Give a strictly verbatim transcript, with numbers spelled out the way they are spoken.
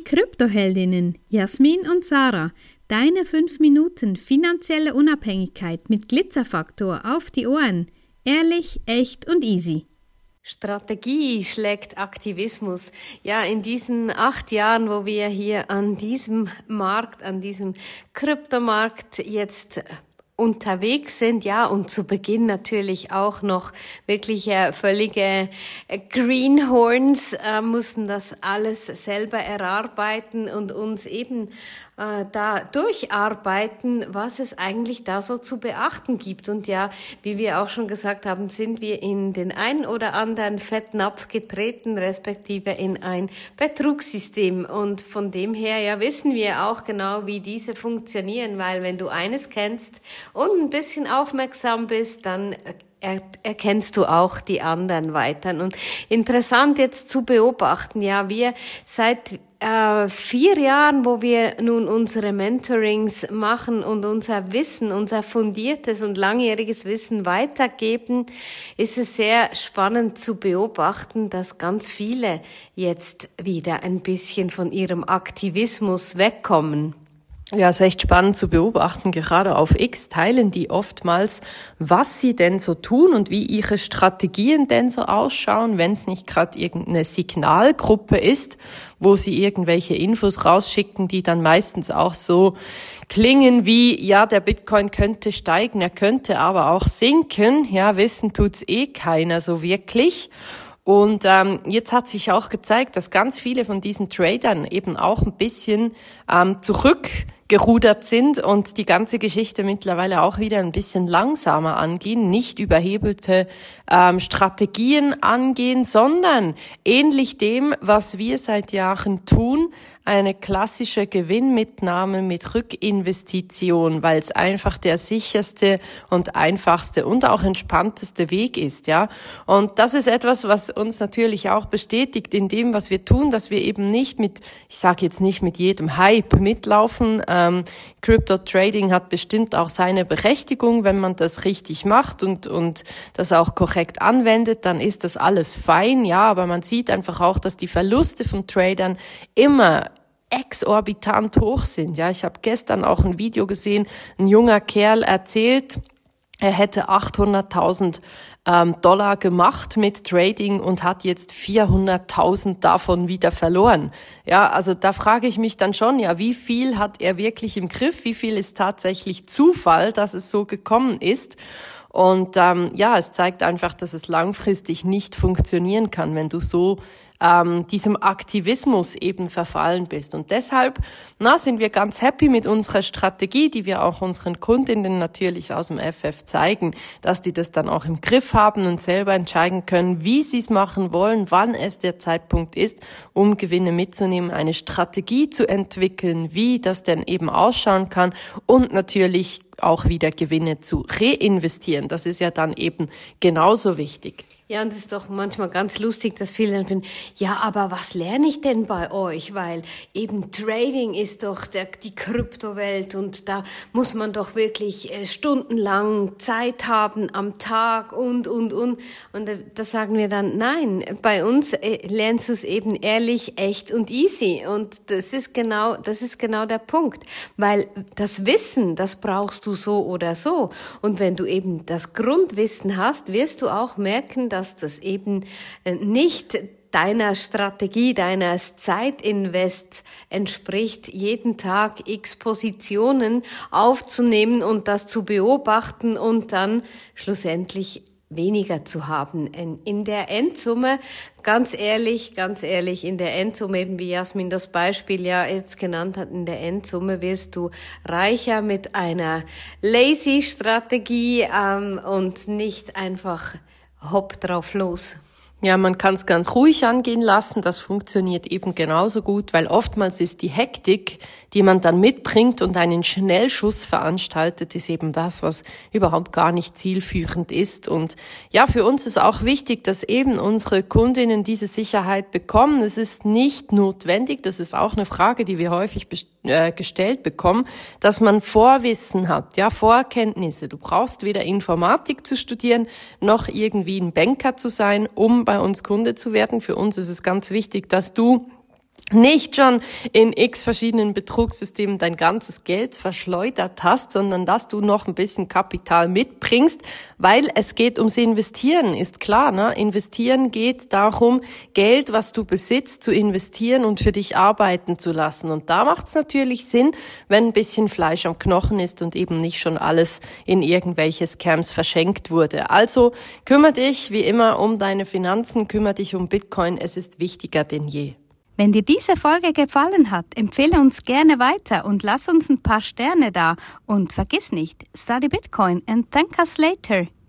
Kryptoheldinnen Jasmin und Sarah. Deine fünf Minuten finanzielle Unabhängigkeit mit Glitzerfaktor auf die Ohren. Ehrlich, echt und easy. Strategie schlägt Aktivismus. Ja, in diesen acht Jahren, wo wir hier an diesem Markt, an diesem Kryptomarkt jetzt unterwegs sind, ja, und zu Beginn natürlich auch noch wirklich äh, völlige äh, Greenhorns, äh, mussten das alles selber erarbeiten und uns eben äh, da durcharbeiten, was es eigentlich da so zu beachten gibt. Und ja, wie wir auch schon gesagt haben, sind wir in den einen oder anderen Fettnapf getreten, respektive in ein Betrugssystem. Und von dem her, ja, wissen wir auch genau, wie diese funktionieren, weil wenn du eines kennst und ein bisschen aufmerksam bist, dann er, erkennst du auch die anderen weiter. Und interessant jetzt zu beobachten, ja, wir seit äh, vier Jahren, wo wir nun unsere Mentorings machen und unser Wissen, unser fundiertes und langjähriges Wissen weitergeben, ist es sehr spannend zu beobachten, dass ganz viele jetzt wieder ein bisschen von ihrem Aktivismus wegkommen. Ja, es ist echt spannend zu beobachten, gerade auf X teilen die oftmals, was sie denn so tun und wie ihre Strategien denn so ausschauen, wenn es nicht gerade irgendeine Signalgruppe ist, wo sie irgendwelche Infos rausschicken, die dann meistens auch so klingen wie, ja, der Bitcoin könnte steigen, er könnte aber auch sinken, ja, wissen tut's eh keiner so wirklich. Und ähm, jetzt hat sich auch gezeigt, dass ganz viele von diesen Tradern eben auch ein bisschen ähm, zurückgerudert sind und die ganze Geschichte mittlerweile auch wieder ein bisschen langsamer angehen, nicht überhebelte ähm, Strategien angehen, sondern ähnlich dem, was wir seit Jahren tun, eine klassische Gewinnmitnahme mit Rückinvestition, weil es einfach der sicherste und einfachste und auch entspannteste Weg ist, ja. Und das ist etwas, was uns natürlich auch bestätigt in dem, was wir tun, dass wir eben nicht mit, ich sage jetzt nicht mit jedem Hype mitlaufen. Ähm, Crypto Trading hat bestimmt auch seine Berechtigung, wenn man das richtig macht und und das auch korrekt anwendet, dann ist das alles fein, ja. Aber man sieht einfach auch, dass die Verluste von Tradern immer exorbitant hoch sind. Ja, ich habe gestern auch ein Video gesehen, ein junger Kerl erzählt, er hätte achthunderttausend ähm, Dollar gemacht mit Trading und hat jetzt vierhunderttausend davon wieder verloren. Ja, also da frage ich mich dann schon, ja, wie viel hat er wirklich im Griff? Wie viel ist tatsächlich Zufall, dass es so gekommen ist? Und ähm, ja, es zeigt einfach, dass es langfristig nicht funktionieren kann, wenn du so ähm, diesem Aktivismus eben verfallen bist. Und deshalb na, sind wir ganz happy mit unserer Strategie, die wir auch unseren Kundinnen natürlich aus dem F F zeigen, dass die das dann auch im Griff haben und selber entscheiden können, wie sie es machen wollen, wann es der Zeitpunkt ist, um Gewinne mitzunehmen, eine Strategie zu entwickeln, wie das denn eben ausschauen kann und natürlich auch wieder Gewinne zu reinvestieren. Das ist ja dann eben genauso wichtig. Ja, und es ist doch manchmal ganz lustig, dass viele dann finden, ja, aber was lerne ich denn bei euch? Weil eben Trading ist doch der, die Kryptowelt und da muss man doch wirklich äh, stundenlang Zeit haben am Tag und, und, und. Und äh, da sagen wir dann, nein, bei uns äh, lernst du es eben ehrlich, echt und easy. Und das ist genau, das ist genau der Punkt. Weil das Wissen, das brauchst du so oder so. Und wenn du eben das Grundwissen hast, wirst du auch merken, dass das eben nicht deiner Strategie, deines Zeitinvests entspricht, jeden Tag x Positionen aufzunehmen und das zu beobachten und dann schlussendlich weniger zu haben. In, in der Endsumme, ganz ehrlich, ganz ehrlich, in der Endsumme, eben wie Jasmin das Beispiel ja jetzt genannt hat, in der Endsumme wirst du reicher mit einer Lazy-Strategie ähm, und nicht einfach hopp drauf los. Ja, man kann es ganz ruhig angehen lassen, das funktioniert eben genauso gut, weil oftmals ist die Hektik, die man dann mitbringt und einen Schnellschuss veranstaltet, ist eben das, was überhaupt gar nicht zielführend ist. Und ja, für uns ist auch wichtig, dass eben unsere Kundinnen diese Sicherheit bekommen. Es ist nicht notwendig, das ist auch eine Frage, die wir häufig best- äh, gestellt bekommen, dass man Vorwissen hat, ja, Vorkenntnisse. Du brauchst weder Informatik zu studieren, noch irgendwie ein Banker zu sein, um bei uns Kunde zu werden. Für uns ist es ganz wichtig, dass du nicht schon in x verschiedenen Betrugssystemen dein ganzes Geld verschleudert hast, sondern dass du noch ein bisschen Kapital mitbringst, weil es geht ums Investieren, ist klar, ne? Investieren geht darum, Geld, was du besitzt, zu investieren und für dich arbeiten zu lassen. Und da macht es natürlich Sinn, wenn ein bisschen Fleisch am Knochen ist und eben nicht schon alles in irgendwelche Scams verschenkt wurde. Also kümmere dich wie immer um deine Finanzen, kümmere dich um Bitcoin, es ist wichtiger denn je. Wenn dir diese Folge gefallen hat, empfehle uns gerne weiter und lass uns ein paar Sterne da. Und vergiss nicht, study Bitcoin and thank us later.